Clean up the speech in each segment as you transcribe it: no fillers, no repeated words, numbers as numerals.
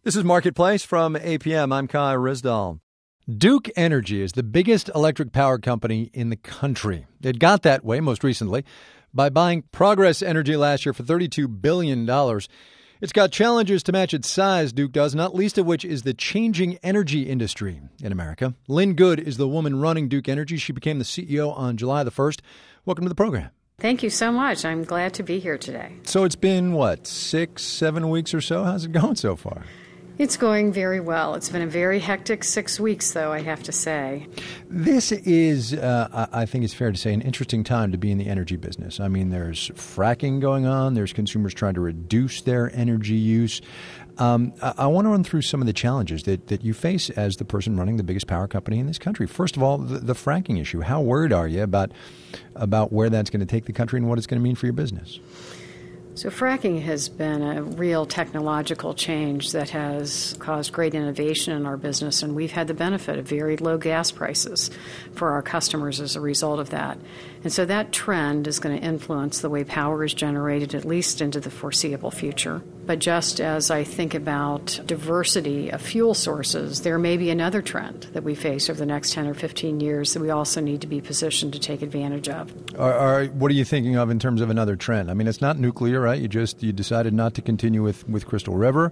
This is Marketplace from APM. I'm Kai Rizdal. Duke Energy is the biggest electric power company in the country. It got that way most recently by buying Progress Energy last year for $32 billion. It's got challenges to match its size, Duke does, not least of which is the changing energy industry in America. Lynn Good is the woman running Duke Energy. She became the CEO on July the 1st. Welcome to the program. Thank you so much. I'm glad to be here today. So it's been, 6-7 weeks or so? How's it going so far? It's going very well. It's been a very hectic 6 weeks, though, I have to say. This is, I think it's fair to say, an interesting time to be in the energy business. I mean, there's fracking going on. There's consumers trying to reduce their energy use. I want to run through some of the challenges that you face as the person running the biggest power company in this country. First of all, the fracking issue. How worried are you about where that's going to take the country and what it's going to mean for your business? So fracking has been a real technological change that has caused great innovation in our business, and we've had the benefit of very low gas prices for our customers as a result of that. And so that trend is going to influence the way power is generated, at least into the foreseeable future. But just as I think about diversity of fuel sources, there may be another trend that we face over the next 10 or 15 years that we also need to be positioned to take advantage of. What are you thinking of in terms of another trend? I mean, it's not nuclear, right? You decided not to continue with Crystal River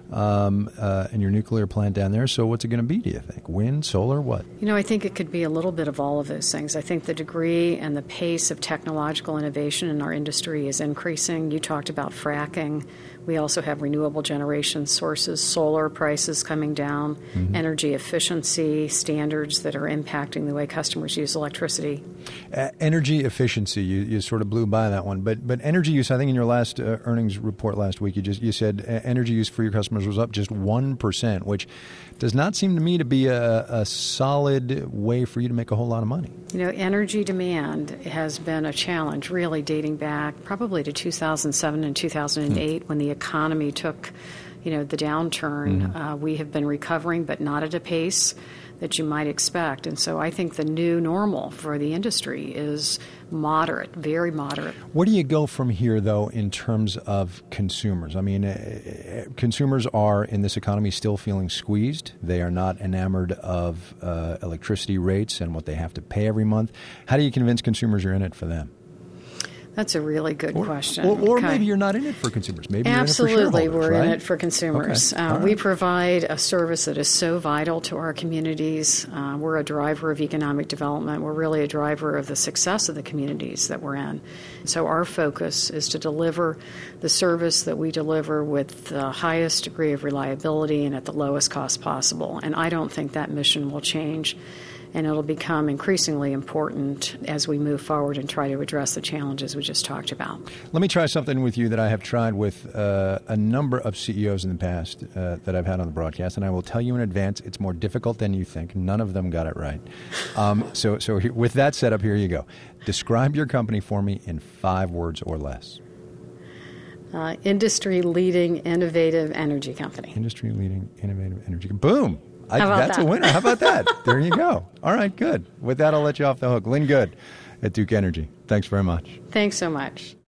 and your nuclear plant down there. So what's it going to be, do you think? Wind, solar, what? I think it could be a little bit of all of those things. I think the degree and the pace of technological innovation in our industry is increasing. You talked about fracking. We also have renewable generation sources, solar prices coming down, energy efficiency standards that are impacting the way customers use electricity. Energy efficiency, you sort of blew by that one. But energy use, I think in your last earnings report last week, you said energy use for your customers was up just 1%, which does not seem to me to be a solid way for you to make a whole lot of money. Energy demand has been a challenge really dating back probably to 2007 and 2008 when the economy took, the downturn. We have been recovering, but not at a pace that you might expect. And so I think the new normal for the industry is moderate, very moderate. Where do you go from here, though, in terms of consumers? I mean, consumers are, in this economy, still feeling squeezed. They are not enamored of electricity rates and what they have to pay every month. How do you convince consumers you're in it for them? That's a really good question. Or maybe you're not in it for consumers. Maybe Absolutely, you're in it for shareholders, we're right? in it for consumers. Okay. Right. We provide a service that is so vital to our communities. We're a driver of economic development. We're really a driver of the success of the communities that we're in. So our focus is to deliver the service that we deliver with the highest degree of reliability and at the lowest cost possible. And I don't think that mission will change. And it'll become increasingly important as we move forward and try to address the challenges we just talked about. Let me try something with you that I have tried with a number of CEOs in the past that I've had on the broadcast, and I will tell you in advance, it's more difficult than you think. None of them got it right. So with that setup, here you go. Describe your company for me in 5 words or less. Industry-leading, innovative energy company. Industry-leading, innovative energy. Boom! That's a winner. How about that? There you go. All right, good. With that, I'll let you off the hook. Lynn Good at Duke Energy. Thanks very much. Thanks so much.